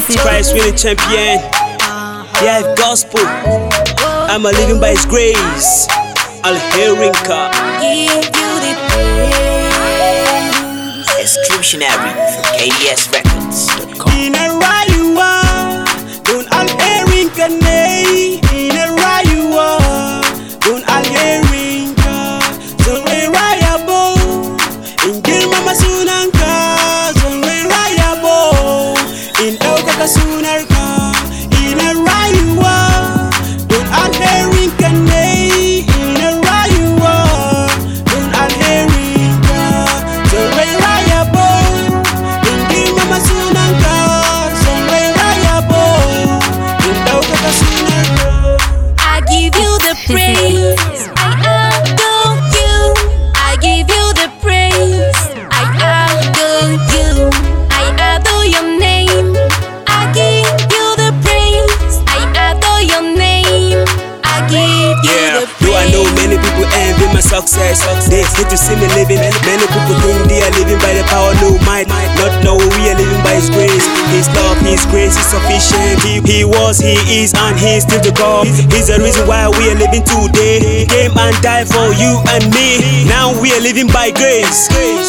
Christ winning champion. Yeah, gospel. I'm a living by His grace. Al-Herinka. Give you the praise. Exclusionary from KDSRecords.com. In a rayuwa, don Al-Herinka nay. In a rayuwa, don Al-Herinka. Zon rai rayabo, in girmama sunanka. Zon rai rayabo, in ɗaukaka sunarka. In a rayuwa, don Al-Herinka nay. In a rayuwa, don Al-Herinka. Zon rai rayabo, in girmama sunanka. Zon rai rayabo, in ɗaukaka sunarka. I give you the praise. I adore you. I give you the praise. I adore you. I adore your name. I give you the praise. I adore your name. I give you Yeah, the do I know praise. many people envy my success? They hate to see me living. Many people think they are living by the power, no might. Not know we are living by His grace. His love, His grace is sufficient. He was, He is, and He is still to come. He's the reason why we are living today. He came and died for you and me. Now we are living by grace.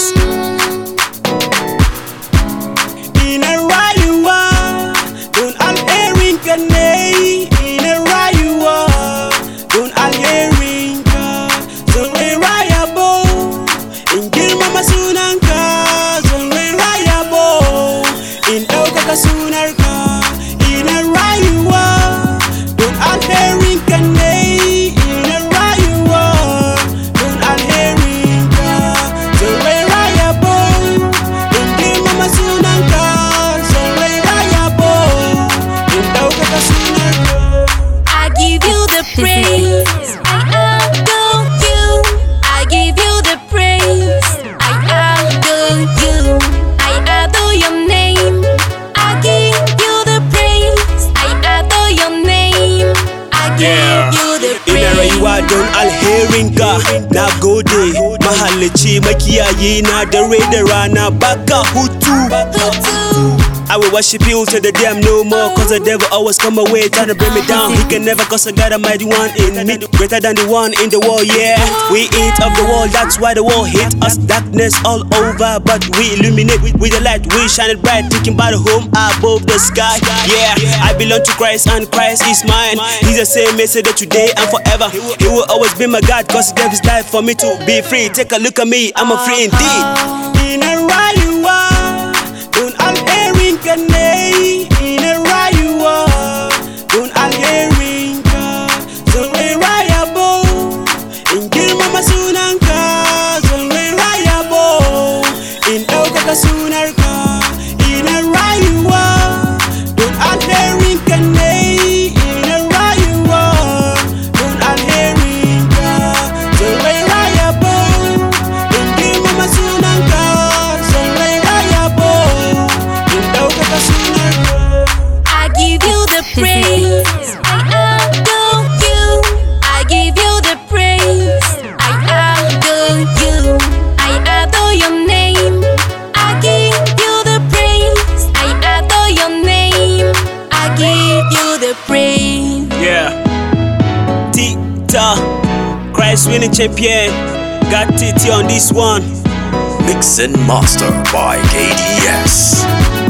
In a rayuwa, don Al-Herinka nay. In a rayuwa, don Al-Herinka. Zon rai rayabo, in girmama sunanka. Zon rai rayabo, in ɗaukaka sunarka. In a rayuwa, don Al-Herinka nay. In a rayuwa, don Al-Herinka. Zon rai rayabo, in girmama sunanka. Zon rai rayabo, in ɗaukaka sunarka. I give you the praise. I adore you. I give you the praise. I adore you. I adore your name. I give you the praise. I adore your name. I give you the Ina praise. rayuwa don Al-Herinka. Na gode, mahalicci makiyayi na dare da rana baka hutu. I will worship you till the day I'm no more. Cause the devil always come away trying to bring me down. He can never cause I got a mighty one in me, greater than the one in the world, yeah. We eat of the world, that's why the world hit us. Darkness all over, but we illuminate with the light. We shine it bright, thinking about a home above the sky. Yeah, I belong to Christ and Christ is mine. He's the same yesterday, today and forever. He will always be my God, cause He gave His life for me to be free. Take a look at me, I'm a free indeed. In a rayuwa, don Al-Herinka nay. In a rayuwa, don Al-Herinka. Zon rai rayabo, in girmama sunanka. Zon rai rayabo, in ɗaukaka sunarka. In a rayuwa, don Al-Herinka nay. In a rayuwa, don Al-Herinka. Zon rai rayabo, in girmama sunanka. Zon rai rayabo, in ɗaukaka sunarka. I give you the praise. I adore you. I give you the praise. I adore you. I adore your name. I give you the praise. I adore your name. I give you the praise. Yeah. Tita, Christ winning champion. Got TT on this one. Mix and master by KDS.